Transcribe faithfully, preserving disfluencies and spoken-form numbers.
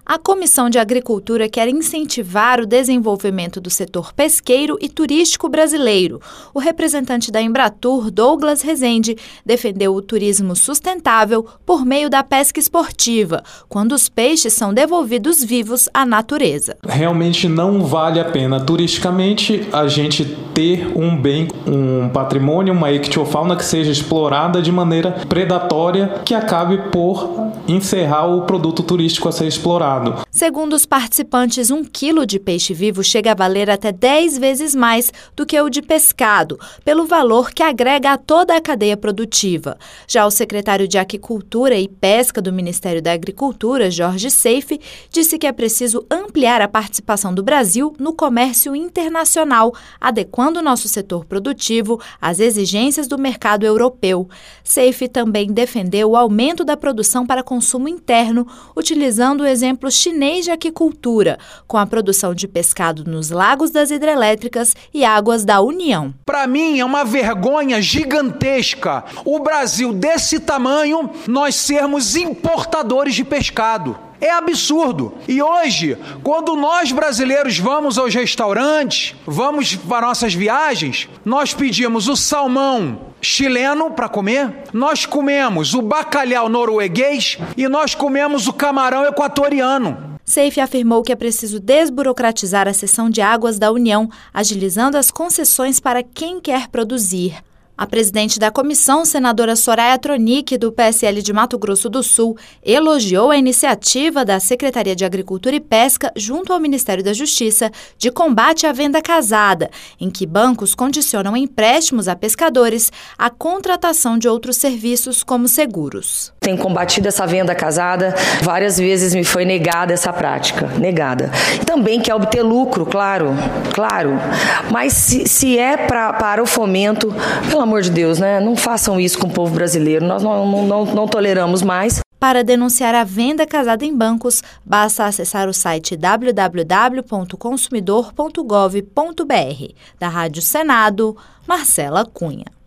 A Comissão de Agricultura quer incentivar o desenvolvimento do setor pesqueiro e turístico brasileiro. O representante da Embratur, Douglas Rezende, defendeu o turismo sustentável por meio da pesca esportiva, quando os peixes são devolvidos vivos à natureza. Realmente não vale a pena turisticamente a gente ter um bem, um patrimônio, uma ictiofauna que seja explorada de maneira predatória, que acabe por encerrar o produto turístico a ser explorado. Segundo os participantes, um quilo de peixe vivo chega a valer até dez vezes mais do que o de pescado, pelo valor que agrega a toda a cadeia produtiva. Já o secretário de Aquicultura e Pesca do Ministério da Agricultura, Jorge Seife, disse que é preciso ampliar a participação do Brasil no comércio internacional, adequando o nosso setor produtivo às exigências do mercado europeu. Seife também defendeu o aumento da produção para consumo interno, utilizando o exemplo chinês de aquicultura, com a produção de pescado nos lagos das hidrelétricas e águas da União. Para mim é uma vergonha gigantesca o Brasil desse tamanho nós sermos importadores de pescado. É absurdo. E hoje, quando nós brasileiros vamos aos restaurantes, vamos para nossas viagens, nós pedimos o salmão chileno para comer, nós comemos o bacalhau norueguês e nós comemos o camarão equatoriano. Seife afirmou que é preciso desburocratizar a cessão de águas da União, agilizando as concessões para quem quer produzir. A presidente da comissão, senadora Soraya Tronic, do P S L de Mato Grosso do Sul, elogiou a iniciativa da Secretaria de Agricultura e Pesca, junto ao Ministério da Justiça, de combate à venda casada, em que bancos condicionam empréstimos a pescadores à contratação de outros serviços, como seguros. Tenho combatido essa venda casada, várias vezes me foi negada essa prática, negada. Também quer obter lucro, claro, claro, mas se, se é pra, para o fomento, pelo amor de Deus, né? Não façam isso com o povo brasileiro, nós não, não, não, não toleramos mais. Para denunciar a venda casada em bancos, basta acessar o site w w w ponto consumidor ponto gov ponto b r. Da Rádio Senado, Marcela Cunha.